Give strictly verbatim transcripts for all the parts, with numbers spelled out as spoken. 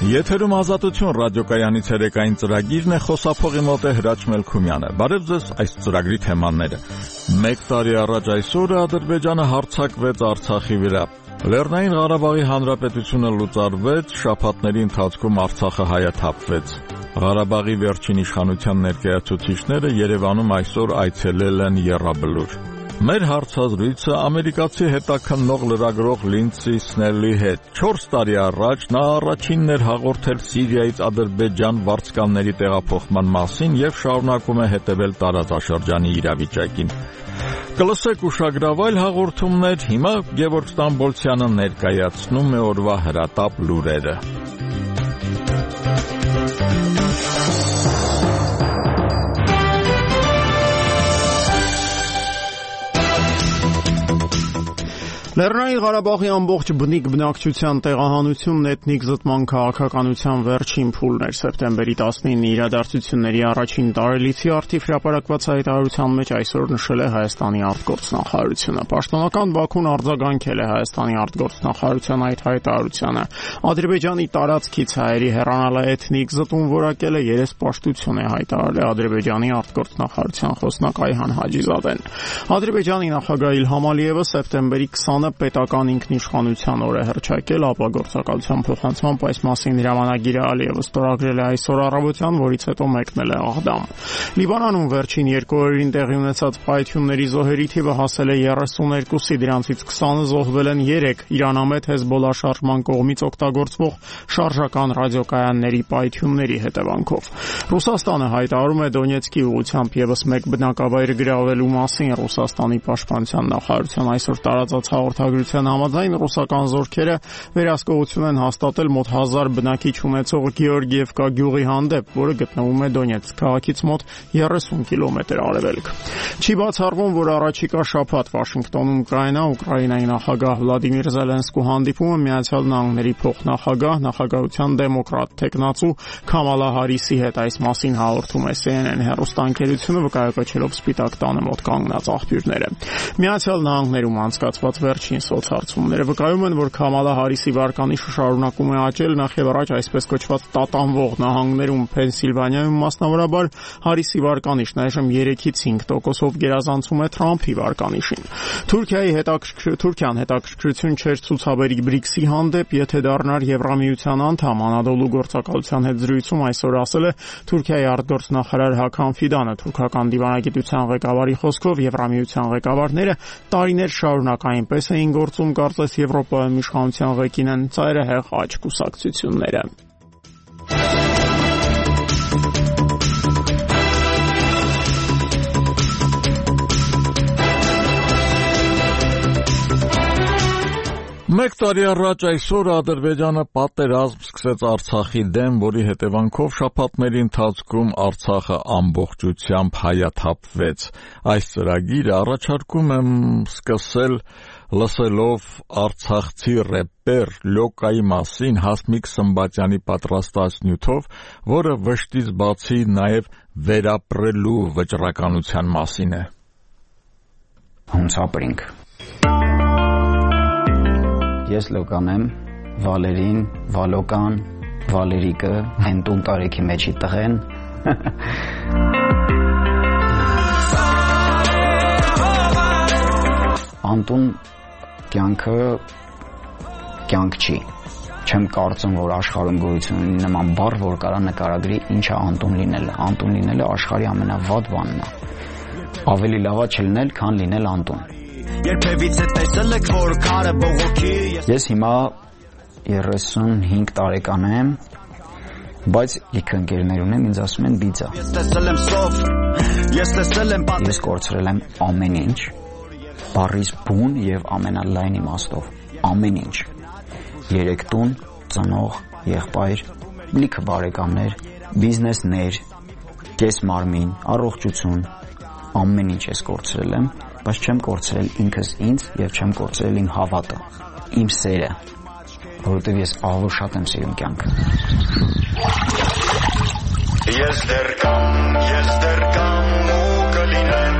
Եթերում Ազատություն ռադիոկայանից երեկային ծրագիրն է, խոսափողի մոտ է Հրաչ Մելքումյանը։ Բարև ձեզ, այս ծրագրի թեմաները։ Մեկ տարի առաջ այսօրը Ադրբեջանը հարձակվեց Արցախի վրա։ Լեռնային Ղարաբաղի Հանրապետությունը լուծարվեց, շաբաթների ընթացքում Արցախը հայաթափվեց։ Ղարաբաղի վերջին իշխանության ներկայացուցիչները Երևանում այսօր այցելել են Եռաբլուր։ Մեր հարցազրույցը ամերիկացի հետաքննող լրագրող Լինդսի Սնելլի հետ։ չորս տարի առաջ նա առաջինն էր հաղորդել Սիրիայից Ադրբեջան վարձկանների տեղափոխման մասին եւ շարունակում է հետևել տարածաշրջանի իրավիճակին։ Կլսեք ուշագրավայր հաղորդումներ, հիմա Գևորգ Ստամբոլցյանը ներկայացնում է օրվա հրատապ լուրերը։ Լեռնային Ղարաբաղի ամբողջ բնիկ բնակչության տեղահանությունն էթնիկ զտման քաղաքականության վերջին փուլն էր։ Սեպտեմբերի տասնինի իրադարձությունների առաջին տարելիցի արդիվ հրապարակված հայտարարության մեջ այսօր նշել է Հայաստանի արտգործնախարարությունը։ Պաշտոնական Բաքուն արձագանքել է Հայաստանի արտգործնախարարության այդ հայտարարությանը։ Ադրբեջանի տարածքից հայերի հեռանալը էթնիկ զտում որակել է երեսպաշտություն է հայտարարել Ադրբեջանի արտգործնախարարության խոսնակ Այհան Հաջիզադեն։ Ադրբեջանի նախագահ Իլհամ Ալիևը սեպտեմբերի քսանը պետական ինքնիշխանության օր է հռչակել, ապա գործակալության փոխանցմամբ այս մասին հրամանագիրը Ալիևը ստորագրել է այսօր առավոտյան, որից հետո մեկնել է Աղդամ։ Լիբանանում վերջին երկու օրերին տեղի ունեցած պայթյունների զոհերի թիվը հասել է երեսուներկուսի, դրանցից քսանը զոհվել են երեք իրանամետ Հեզբոլլա շարժման կողմից օգտագործվող շարժական ռադիոկայանների պայթյունների հետևանքով։ Ռուսաստանը հայտարարում է Դոնեցկի ուղղությամբ եւս մեկ բնակավայր գրավելու մասին։ Ռուսաստանի պաշտպանության նախարարության այսօր տարածած հաղորդագրության համաձայն ռուսական զորքերը վերահսկողություն են հաստատել մոտ հազար բնակիչ ունեցող Գեորգիևկա գյուղի հանդեպ, որը գտնվում է Դոնեցկ քաղաքից մոտ երեսուն կիլոմետր արևելք։ Չի բացառվում, որ առաջիկա շաբաթ Վաշինգտոնում Ուկրաինա, Ուկրաինայի նախագահ Վլադիմիր Զելենսկու հանդիպումը Միացյալ Նահանգների փոխնախագահ, նախագահության դեմոկրատ թեկնածու Քամալա Հարիսի հետ այս մասին հաղորդում է C N N հեռուստաընկերությունը, վկայակոչելով Սպիտակ տանը մոտ կանգնած աղբյուրները։ Միացյալ Նահանգներում անցկացված վերջին սոցհարցումները վկայում են, որ Քամալա Հարիսի վարկանիշը շարունակում է աճել, նախ եւ առաջ այսպես կոչված տատանվող նահանգներում Փենսիլվանիայում մասնավորաբար Հարիսի վարկանիշն այժմ երեքից հինգ տոկոսով գերազանցում է Թրամփի վարկանիշին։ Թուրքիայի հետաքրքր Թուրքիան հետաքրքրություն չէր ցուցաբերի բրիքսի հանդեպ, եթե դառնար Եվրամիության անդամ։ Անադոլու գործակալության հետ զրույցում այսօր ասել է Թուրքիայի արտգործնախարար Հական Ֆիդանը։ Թուրքական դիվանագիտության ղեկավարի խոսքով Եվրամիության ղեկավարները տարիներ շարունակ այնպես էին գործում, կարծես Եվրոպայում իշխանության ղեկին են ծայրահեղ աճ կուսակցությունները։ Մեկ տարի առաջ այսօր Ադրբեջանը պատերազմ սկսեց Արցախի դեմ, որի հետևանքով շաբաթների ընթացքում Արցախը ամբողջությամբ հայաթափվեց։ Այս ծրագիրը առաջարկում եմ սկսել լսելով արցախցի րեպեր Լյոկայի մասին Հասմիկ Սմբատյանի պատրաստած նյութով, որը վշտից բացի նաև վերապրելու վճռականության մասին է։ Ոնց ապրենք։ Ես Լոկան եմ, Վալերին, Վալոկան, Վալերիկը, հենտուն տարիքի մեջի տղեն։ Անտուն կյանքը կյանք չի։ Չեմ կարծում, որ աշխարհում գոյություն ունի նման բառ, որ կարա նկարագրի ինչ է անտուն լինելը։ Անտուն լինելը աշխարհի ամենավատ բանն է։ Ավելի լավ է չլինել, քան լինել անտուն։ Երբևիցե տեսել եք, որ քարը բողոքի։ Ես հիմա երեսունհինգ տարեկան եմ, բայց լիքը ընկերներ ունեմ, ինձ ասում են բիձա։ Ես տեսել եմ սով, ես տեսել եմ պատը։ Ես կորցրել եմ ամեն ինչ, բառից բուն եւ ամենալայն իմաստով, ամեն ինչ։ Երեք տուն, ծնող, եղբայր, լիքը բարեկամներ, բիզնեսներ, կես մարմին, առողջություն, ամեն ինչ ես կորցրել եմ, բայց չեմ կորցրել ինքս ինձ եւ չեմ կորցրել իմ հավատը, իմ սերը, որովհետեւ ես ահավոր շատ եմ սիրում կյանքը։ Ես դեռ կամ, ես դեռ կամ ու կլինեմ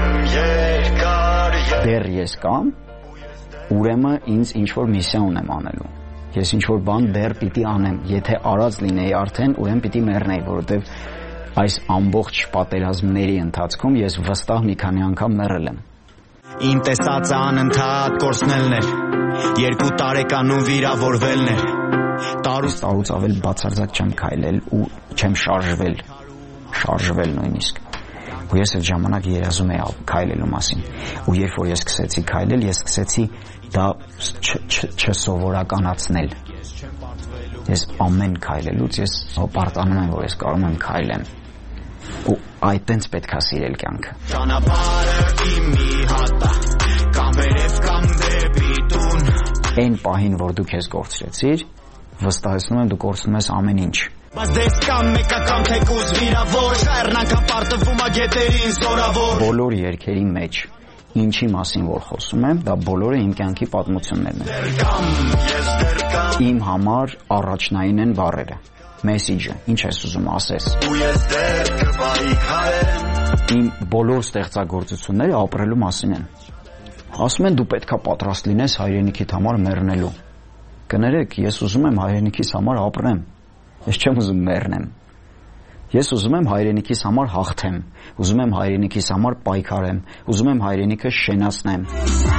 երկար։ Դեռ ես կամ, ուրեմն ինձ ինչ որ միսիա ունեմ անելու։ Ես ինչ-որ բան դեռ պիտի անեմ, եթե արած լինեի արդեն, ուրեմն պիտի մեռնեի, որովհետև այս ամբողջ պատերազմների ընթացքում ես վստահ մի քանի անգամ մեռել եմ։ Իմ տեսածը անընդհատ կորցնելն էր, երկու տարեկանում վիրավորվելն էր, տարուց տարուց ավել բացարձակ չեմ քայլել ու չեմ շարժվել, շարժվել նույնիսկ։ Ու ես այդ ժամանակ երազում էի քայլելու մասին։ Ու երբ որ ես սկսեցի քայլել, ես սկսեցի դա չսովորականացնել։ Ես ամեն քայլելուց ես հպարտանում եմ, որ ես կարող եմ քայլեմ։ Ու այդտենց պետք է սիրել կյանքը։ Ճանապարհը իմ մի հատ է, կամ վերև կամ դեպի տուն։ Այն պահին, որ դու քեզ կորցրեցիր, վստահեցնում եմ դու կորցնում ես ամեն ինչ։ Բայց դες կամ մեկա կամ թեկուզ վիրավոր, շարնանքա պարտվում ա գետերին զորավոր։ Բոլոր երգերի մեջ ինչի մասին որ խոսում եմ, դա բոլորը իմ կյանքի պատմություններն են։ Իմ համար առաջնային են բառերը, մեսիջը, ինչ ես ուզում ասես։ Իմ բոլոր ստեղծագործությունները ապրելու մասին են։ Ասում են դու պետքա պատրաստ լինես հայրենիքիդ համար մեռնելու։ Կներեք, ես ուզում եմ հայրենիքիս համար ապրեմ։ Ես չեմ ուզում մեռնեմ։ Ես ուզում եմ հայրենիքիս համար հաղթեմ, ուզում եմ հայրենիքիս համար պայքարեմ, ուզում եմ հայրենիքը շենացնեմ։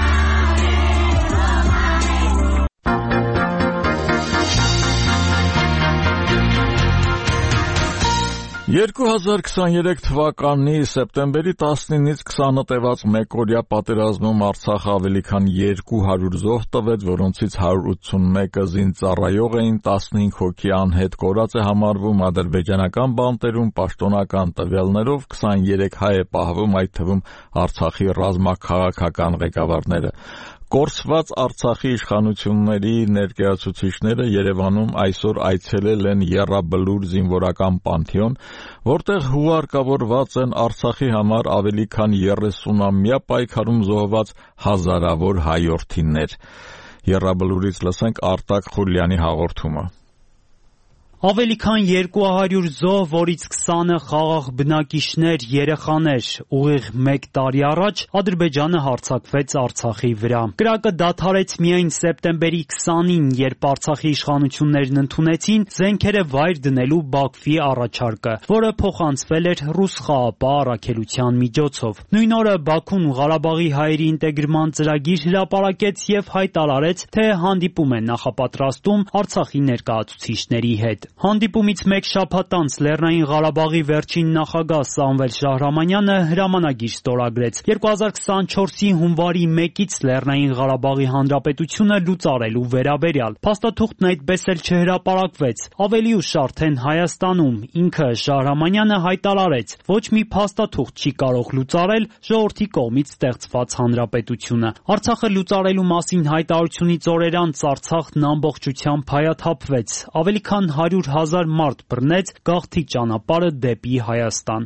երկու հազար քսաներեք թվականի սեպտեմբերի տասնինից քսանը տևած մեկօրյա պատերազմում Արցախը ավելի քան երկու հարյուր զոհ տվեց, որոնցից հարյուր ութսունմեկը զինծառայող էին, տասնհինգ հոգի անհետ կորած է համարվում, ադրբեջանական բանտերում պաշտոնական տվյալներով քսաներեք հայ է պահվում, այդ թվում Արցախի ռազմաքաղաքական ղեկավարները։ Կորսված Արցախի իշխանությունների ներկայացուցիչները Երևանում այսօր այցելել են Եռաբլուր զինվորական պանթեոն, որտեղ հուղարկավորված են Արցախի համար ավելի քան երեսունամյա պայքարում զոհված հազարավոր հայորդիներ։ Եռաբլուրից լսենք Արտակ Խուլյանի հաղորդումը։ Ավելի քան երկու հարյուր զոհ, որից քսանը խաղաղ բնակիչներ, երեխաներ։ Ուղիղ մեկ տարի առաջ Ադրբեջանը հարձակվեց Արցախի վրա։ Կրակը դադարեց միայն սեպտեմբերի քսանին, երբ Արցախի իշխանություններն ընդունեցին զենքերը վայր դնելու Բաքվի առաջարկը, որը փոխանցվել էր Ռուսխաղապահ առաքելության միջոցով։ Նույն օրը Բաքուն Ղարաբաղի հայերի ինտեգրման ծրագիր հրապարակեց եւ հայտարարեց, թե հանդիպում է նախապատրաստում Արցախի ներկայացուցիչների հետ։ Հանդիպումից մեկ շաբաթ անց Լեռնային Ղարաբաղի վերջին նախագահ Սամվել Շահրամանյանը հրամանագիր ստորագրեց։ երկու հազար քսանչորսի հունվարի մեկից Լեռնային Ղարաբաղի Հանրապետությունը լուծարելու վերաբերյալ։ Փաստաթուղթն այդպես էլ չհրապարակվեց։ Ավելի ուշ արդեն Հայաստանում ինքը Շահրամանյանը հայտարարեց, ոչ մի փաստաթուղթ չի կարող լուծարել ժողովրդի կողմից ստեղծված հանրապետությունը։ Արցախը լուծարելու մասին հայտարարությունից օրեր անց Արցախն ամբողջությամբ հայաթափվեց։ Ավելի քան հարյուր հազար մարդ բռնեց գաղթի ճանապարհը դեպի Հայաստան։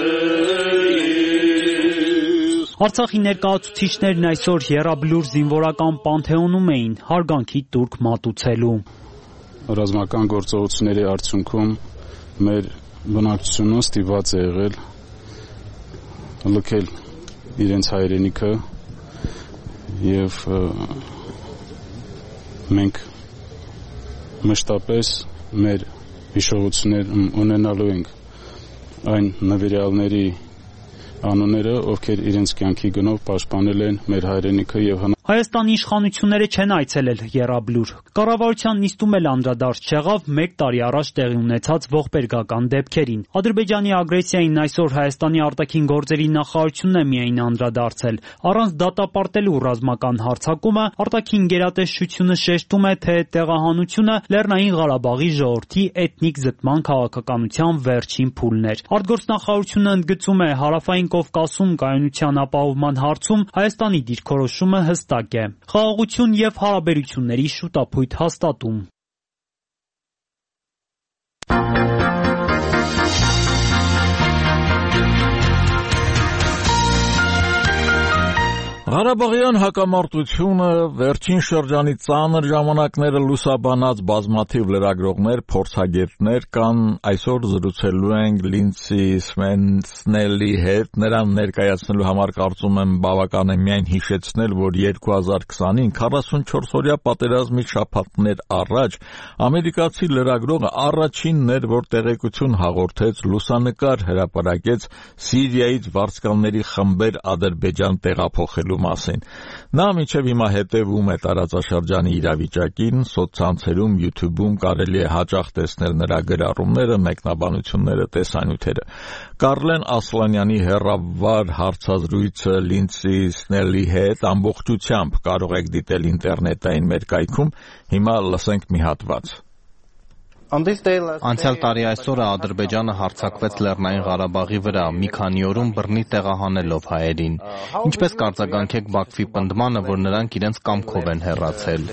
Արցախի ներկայացուցիչներն այսօր Եռաբլուր զինվորական պանթեոնում էին հարգանքի տուրք մատուցելու։ Ռազմական գործողությունների արդյունքում մեր բնակչությունը ստիպված է եղել լքել իրենց հայրենիքը եւ մենք մշտապես մեր հիշողություններ ունենալու ենք այն նվիրյալների անունները, ովքեր իրենց կյանքի գնով պաշտպանել են մեր հայրենիքը եւ Հայաստանի իշխանությունները չեն այցելել Եռաբլուր։ Կառավարության նիստում էլ անդրադարձ չեղավ մեկ տարի առաջ տեղի ունեցած ողբերգական դեպքերին։ Ադրբեջանի ագրեսիային այսօր Հայաստանի արտաքին գործերի նախարարությունն է միայն անդրադարձել։ Առանց դատապարտելու ռազմական հարձակումը արտաքին գերատեսչությունը շեշտում է, թե տեղահանությունը Լեռնային Ղարաբաղի ժողովրդի էթնիկ զտման քաղաքականության վերջին փուլն էր։ Արտգործնախարարությունը ընդգծում է Հարավային Կովկասում կայունության ապահովման հարցում Հայաստանի դիրքորոշումը հստակ է։ Խաղաղություն եւ հարաբերությունների շուտափույթ հաստատում։ Ղարաբաղյան հակամարտությունը վերջին շրջանի ծանր ժամանակները լուսաբանած բազմաթիվ լրագրողներ, փորձագետներ կան, այսօր զրուցելու ենք Լինդսի Սմենսնելի հետ, նրան ներկայացնելու համար կարծում եմ բավական է միայն հիշեցնել, որ երկու հազար քսանին քառասունչորսօրյա պատերազմի շաբաթներ առաջ ամերիկացի լրագրողը առաջինն էր, որ տեղեկություն հաղորդեց, լուսանկար հրապարակեց Սիրիայից վարձկանների խմբեր Ադրբեջան տեղափոխելու մասին։ Նա մինչև հիմա հետևում է տարածաշրջանի իրավիճակին, սոցցանցերում, YouTube-ում կարելի է հաճախ տեսնել նրա գրառումները, մեկնաբանությունները, տեսանյութերը։ Կարլեն Ասլանյանի հեռավար հարցազրույցը Լինդսի Սնելի հետ ամբողջությամբ կարող եք դիտել ինտերնետային մեր կայքում, հիմա լսենք մի հատված։ Անցյալ տարի այսօրը Ադրբեջանը հարձակվեց Լեռնային Ղարաբաղի վրա, մի քանի օրում բռնի տեղահանելով հայերին։ Ինչպես կարձագանքեք Բաքվի պնդմանը, որ նրանք իրենց կամքով են հեռացել։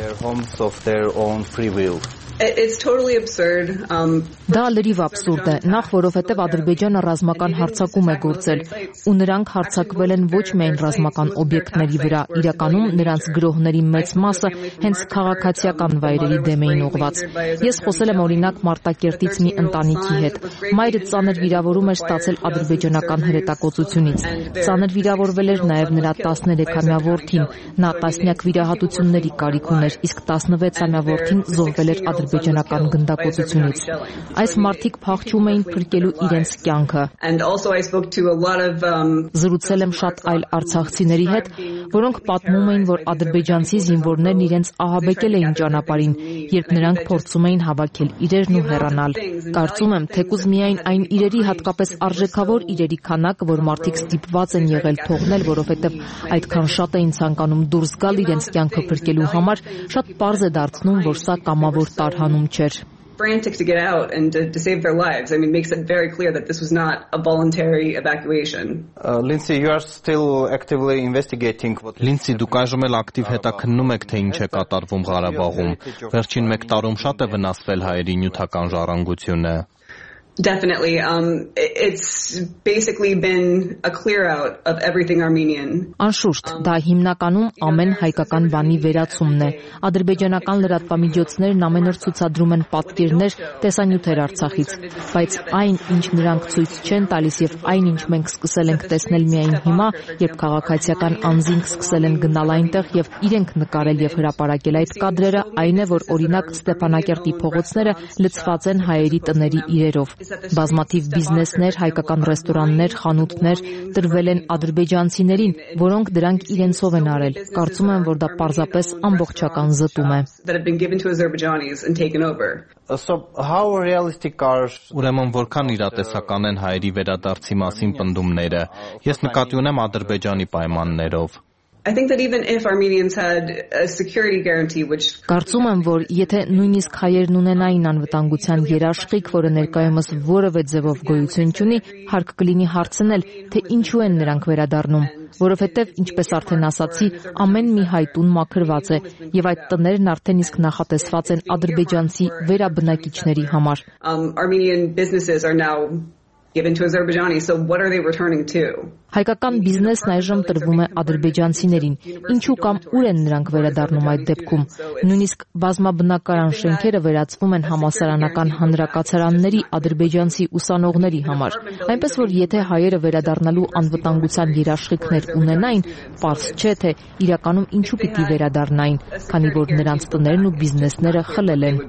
Դա լրիվ աբսուրդ է, նախ որովհետև Ադրբեջանը ռազմական հարձակում է գործել, ու նրանք հարձակվել են ոչ միայն ռազմական օբյեկտների վրա, իրականում նրանց գրոհների մեծ մասը հենց քաղաքացիական վայրերի դեմ էին ուղղված։ Ես խոսել եմ օրինակ Մարտակերտից մի ընտանիքի հետ։ Մայրը ծանր վիրավորում էր ստացել ադրբեջանական հրետակոծությունից։ Ծանր վիրավորվել էր նաև նրա տասներեքամյա որդին, նա տասնյակ վիրահատությունների կարիք ուներ, իսկ տասնվեցամյա որդին զոհվել էր ադրբեջանական գնդակոծությունից։ Այս մարդիկ փախչում էին փրկելու իրենց կյանքը։ Զրուցել եմ շատ այլ արցախցիների հետ, որոնք պատմում էին, որ ադրբեջանցի զինվորներն իրենց ահաբեկել էին ճանապարհին, երբ նրանք փորձում էին հավաքել իրերն ու հեռանալ։ Կարծում եմ, թեկուզ միայն այն իրերի, հատկապես արժեքավոր իրերի քանակը, որ մարդիկ ստիպված են եղել թողնել, որովհետև այդքան շատ էին ցանկանում դուրս գալ իրենց կյանքը փրկելու համար, շատ պարզ է դարձնում, որ սա կամավոր տարհանում չէր։ Frantic to get out and to, to save their lives. I mean, makes it very clear that this was not a voluntary evacuation. Uh, Lindsay, you are still actively investigating what... Lindsay, դուք այժմ էլ ակտիվ հետաքննում եք, թե ինչ է կատարվում Ղարաբաղում։ Վերջին մեկ տարում շատ է վնասվել հայերի նյութական ժառանգությունը։ Definitely. Um, it's basically been a clear out of everything Armenian. Անշուշտ, դա հիմնականում ամեն հայկական բանի վերացումն է։ Ադրբեջանական լրատվամիջոցներն ամեն օր ցուցադրում են պատկերներ, տեսանյութեր Արցախից, բայց այն, ինչ նրանք ցույց չեն տալիս եւ այն, ինչ մենք սկսել ենք տեսնել միայն հիմա, երբ քաղաքացիական անձինք սկսել են գնալ այնտեղ եւ իրենք նկարել եւ հրապարակել այդ կադրերը, այն է, որ օրինակ Ստեփանակերտի փողոցները լցված են հայերի տների իրերով։ Բազմաթիվ բիզնեսներ, հայկական ռեստորաններ, խանութներ տրվել են ադրբեջանցիներին, որոնք դրանք իրենցով են արել։ Կարծում եմ, որ դա պարզապես ամբողջական զտում է։ Ուրեմն որքան իրատեսական են հայերի վերադարձի մասին պնդումները։ Ես նկատի ունեմ Ադրբեջանի պայմաններով։ I think that even if Armenians had a security guarantee which Կարծում եմ, որ եթե նույնիսկ հայերն ունենային անվտանգության երաշխիք, որը ներկայումս որևէ ձևով գոյություն չունի, հարկ կլինի հարցնել, թե ինչու են նրանք վերադառնում, որովհետև, ինչպես արդեն ասացի, ամեն մի հայ տուն մաքրված է, եւ այդ տներն արդեն իսկ նախատեսված են ադրբեջանցի վերաբնակիչների համար։ Armenian businesses are now given to Azerbaijani, so what are they returning to? Հայկական բիզնեսն այժմ տրվում է ադրբեջանցիներին։ Ինչու կամ ուր են նրանք վերադառնում այդ դեպքում։ Նույնիսկ բազմաբնակարան շենքերը վերածվում են համալսարանական հանրակացարանների ադրբեջանցի ուսանողների համար։ Այնպես որ եթե հայերը վերադառնալու անվտանգության երաշխիքներ ունենային, պարզ չէ թե իրականում ինչու պիտի վերադառնային, քանի որ նրանց տներն ու բիզնեսները խլել են։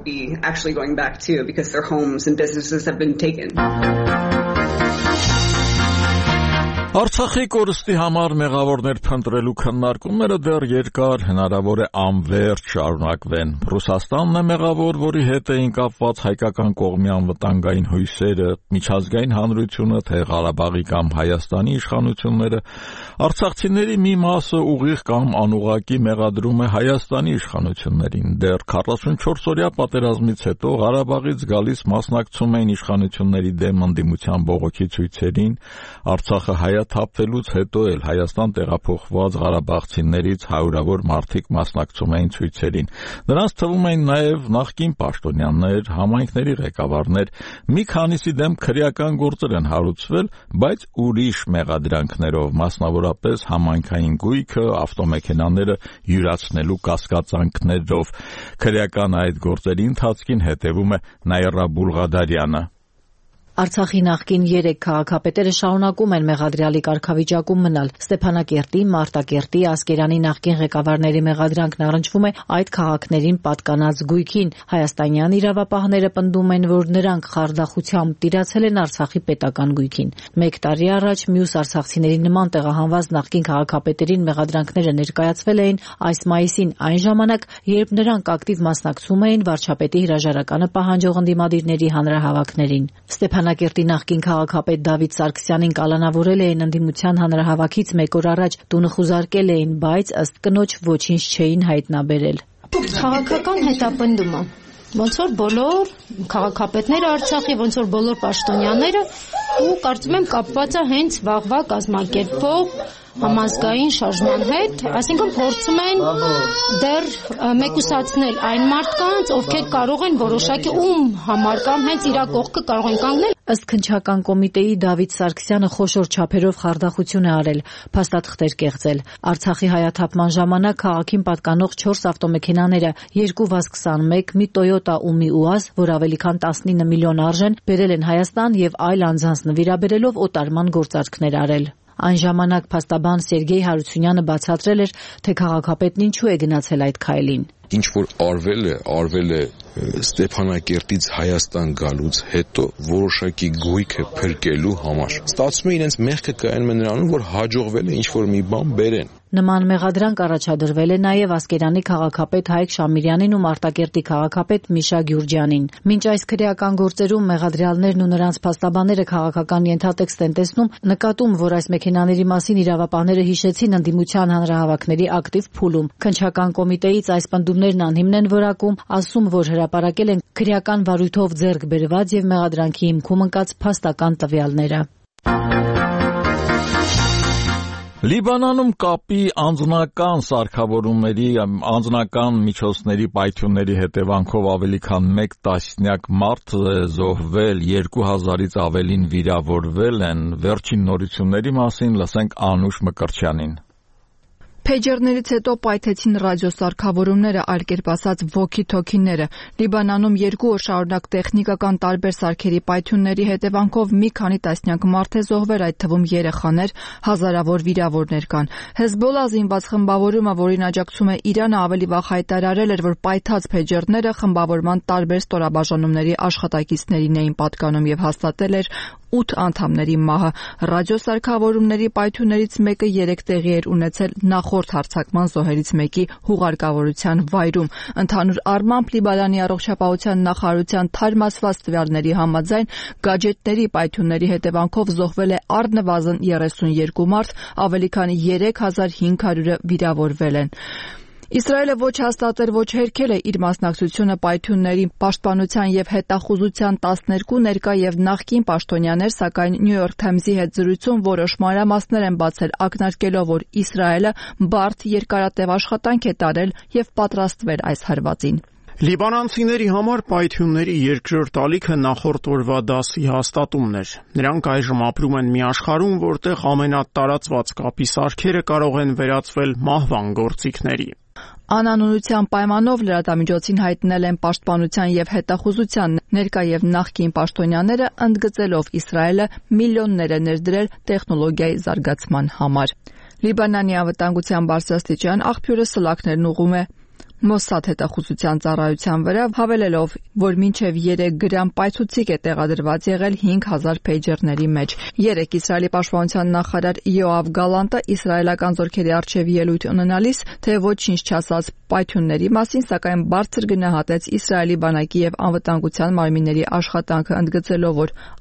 Արցախի կորստի համար մեղավորներ փնտրելու քննարկումները դեռ երկար, հնարավոր է անվերջ շարունակվեն։ Ռուսաստանն է մեղավոր, որի հետ էին կապված հայկական կողմի անվտանգային հույսերը, միջազգային հանրությունը, թե Ղարաբաղի կամ Հայաստանի իշխանությունները։ Արցախցիների մի մասը ուղիղ կամ անուղղակի մեղադրում է Հայաստանի իշխանություններին։ Դեռ քառասունչորսօրյա պատերազմից հետո Ղարաբաղից գալիս մասնակցում էին իշխանությունների դեմ ընդդիմության բողոքի ցույցերին, Արցախը թափվելուց հետո էլ Հայաստան տեղափոխված ղարաբաղցիներից հարյուրավոր մարդիկ մասնակցում էին ցույցերին։ Նրանց թվում էին նաև նախկին պաշտոնյաներ, համայնքների ղեկավարներ, մի քանիսի դեմ քրեական գործեր են հարուցվել, բայց ուրիշ մեղադրանքներով, մասնավորապես համայնքային գույքը, ավտոմեքենաները յուրացնելու կասկածանքներով։ Քրեական այդ գործերի ընթացքին հետևում է Նաիրա Բուլղադարյանը։ Արցախի նախկին երեք քաղաքապետերը շարունակում են մեղադրյալի կարգավիճակում մնալ։ Ստեփանակերտի, Մարտակերտի, Ասկերանի նախկին ղեկավարների մեղադրանքն առնչվում է այդ քաղաքներին պատկանած գույքին։ Հայաստանյան իրավապահները պնդում են, որ նրանք խարդախությամբ տիրացել են Արցախի պետական գույքին։ Մեկ տարի առաջ մյուս արցախցիների նման տեղահանված նախկին քաղաքապետերին մեղադրանքները ներկայացվել էին այս մայիսին, այն ժամանակ, երբ նրանք ակտիվ մասնակցում էին վարչապետի հրաժարականը պահանջող ընդդիմադիրների հանրահավաքներին։ Ստեփանակերտի նախկին քաղաքապետ Դավիթ Սարգսյանին կալանավորել էին ընդդիմության հանրահավաքից մեկ օր առաջ, տունը խուզարկել էին, բայց ըստ կնոջ ոչինչ չէին հայտնաբերել։ Քաղաքական հետապնդումը, ոնց որ բոլոր քաղաքապետները Արցախի, ոնց որ բոլոր պաշտոնյաները, ու կարծում եմ կապված է հենց վաղվա կազմակերպող համազգային շարժման հետ, այսինքն փորձում են դեռ մեկուսացնել այն մարդկանց, ովքեր կարող են որոշակի ում համար կամ հենց իրա կողքը կարող են կանգնել։ Ըստ քննչական կոմիտեի Դավիթ Սարգսյանը խոշոր չափերով խարդախություն է արել, փաստաթղթեր կեղծել։ Արցախի հայաթափման ժամանակ քաղաքին պատկանող չորս ավտոմեքենաները, երկու վազ քսանմեկ, մի Toyota ու մի ուազ, որ ավելի քան տասնինը միլիոն արժեն, բերել են Հայաստան եւ այլ անձանց նվիրաբերելով օտարման գործարքներ արել։ Այն ժամանակ փաստաբան Սերգեյ Հարությունյանը բացատրել էր, թե քաղաքապետն ինչու է գնացել այդ քայլին։ Ինչ որ արվել է, արվել է Ստեփանակերտից Հայաստան գալուց հետո որոշակի գույքը փրկելու համար։ Ստացվում է իրենց մեղքը կայանում է նրանում, որ հաջողվել է ինչ-որ մի բան բերեն։ Նման մեղադրանք առաջադրվել է նաև Ասկերանի քաղաքապետ Հայկ Շամիրյանին ու Մարտակերտի քաղաքապետ Միշա Գյուրջյանին։ Մինչ այս քրեական գործերում մեղադրյալներն ու նրանց փաստաբանները քաղաքական ենթատեքստ են տեսնում, նկատում, որ այս մեքենաների մասին իրավապահները հիշեցին ընդդիմության հանրահավաքների ակտիվ փուլում։ Քննչական կոմիտեից այս պնդումներն անհիմն են որակում, ասում, որ հրապարակել են քրեական վարույթով ձեռք բերված եւ մեղադրանքի հիմքում ընկած փաստական տվյալները։ Լիբանանում կապի անձնական սարքավորումների, անձնական միջոցների պայթյունների հետևանքով ավելի քան մեկ տասնյակ մարդ զոհվել, երկու հազարից ավելին վիրավորվել են։ Վերջին նորությունների մասին լսենք Անուշ Մկրտչյանին։ Փեջերներից հետո պայթեցին ռադիոսարքավորումները, այլ կերպ ասած վոքի-թոքիները։ Լիբանանում երկու օր շարունակ տեխնիկական տարբեր սարքերի պայթյունների հետևանքով մի քանի տասնյակ մարդ է զոհվել, այդ թվում երեխաներ, հազարավոր վիրավորներ կան։ Հեզբոլլա զինված խմբավորումը, որին աջակցում է Իրանը, ավելի վաղ հայտարարել էր, որ պայթած փեջերները խմբավորման տարբեր ստորաբաժանումների աշխատակիցներին էին պատկանում եւ հաստատել էր ութ անդամների մահը։ Ռադիոսարքավորումների պայթյուններից մեկը երեք տեղի էր ունեցել նախորդ հարձակման զոհերից մեկի հուղարկավորության վայրում։ Ընդհանուր առմամբ Լիբանանի առողջապահության նախարարության թարմացված տվյալների համաձայն գաջետների պայթյունների հետևանքով զոհվել է առնվազն երեսունյոթ մարդ, ավելի քան երեք հազար հինգ հարյուրը վիրավորվել են։ Իսրայելը ոչ հաստատել, ոչ հերքել է իր մասնակցությունը պայթյունների պաշտպանության եւ հետախուզության տասներկու ներկա եւ նախկին պաշտոնյաներ, սակայն New York Times-ի հետ զրույցում որոշ մանրամասներ են բացել, ակնարկելով, որ Իսրայելը բարդ երկարատև աշխատանք է տարել եւ պատրաստվել այս հարվածին։ Լիբանանցիների համար պայթյունների երկրորդ ալիքը նախորդ օրվա դասի հաստատումն էր։ Նրանք այժմ ապրում են մի աշխարհում, որտեղ ամենատարածված կապի սարքերը կարող են վերածվել մահվան գործիքների։ Անանունության պայմանով լրատվամիջոցին հայտնել են պաշտպանության եւ հետախուզության ներկա եւ նախկին պաշտոնյաները, ընդգծելով Իսրայելը միլիոններ է ներդրել տեխնոլոգիայի զարգացման համար։ Լիբանանի անվտանգության բարձրաստիճան աղբյուրը սլաքներն ուղղում է Մոսադ հետախուզության ծառայության վրա, հավելելով, որ մինչև երեք գրամ պայթուցիկ է տեղադրված եղել հինգ հազար փեյջերների մեջ։ Երեք Իսրայելի պաշտպանության նախարար Յոավ Գալանտը իսրայելական զորքերի առջև ելույթ ունենալիս, թե ոչինչ չասաց պայթյունների մասին, սակայն բարձր գնահատեց Իսրայելի բանակի եւ անվտանգության մարմինների աշխատանքը, ընդգծելով, որ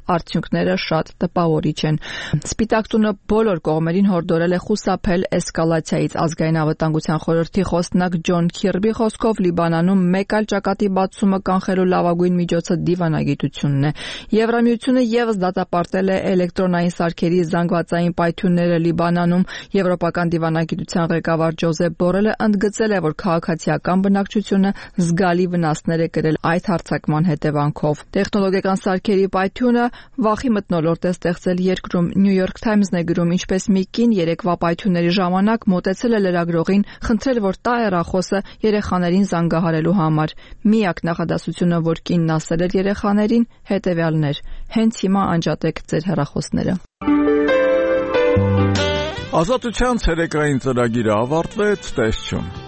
արդյունքները շատ տպավորիչ են։ Սպիտակ տունը բոլոր կողմերին հորդորել է խուսափել էսկալացիայից։ Ազգային անվտանգության խորհրդի խոսնակ Ջոն Քիրբի խոսքով Լիբանանում մեկ այլ ճակատի բացումը կանխելու լավագույն միջոցը դիվանագիտությունն է։ Եվրամիությունը ևս դատապարտել է էլեկտրոնային սարքերի զանգվածային պայթյունները Լիբանանում։ Եվրոպական դիվանագիտության ղեկավար Ջոզեփ Բորելը ընդգծել է, որ քաղաքացիական բնակչությունը զգալի վնասներ է կրել այդ հարձակման հետևանքով։ Տեխնոլոգիական սարքերի պայթյունը վախի մթնոլորտ է ստեղծել երկրում։ New York Times-ն է գրում, ինչպես մի կին երեկվա պայթյունների ժամանակ մոտեցել է լրագրողին, խնդրել, որ տա հեռախոսը երեխաներին զանգահարելու համար։ Միակ նախադասությունը, որ կինն ասել էր երեխաներին, հետևյալն էր. հենց հիմա անջատեք ձեր հեռախոսները։ Ազատության ցերեկային ծրագիրը ավարտվեց, տեսչուն։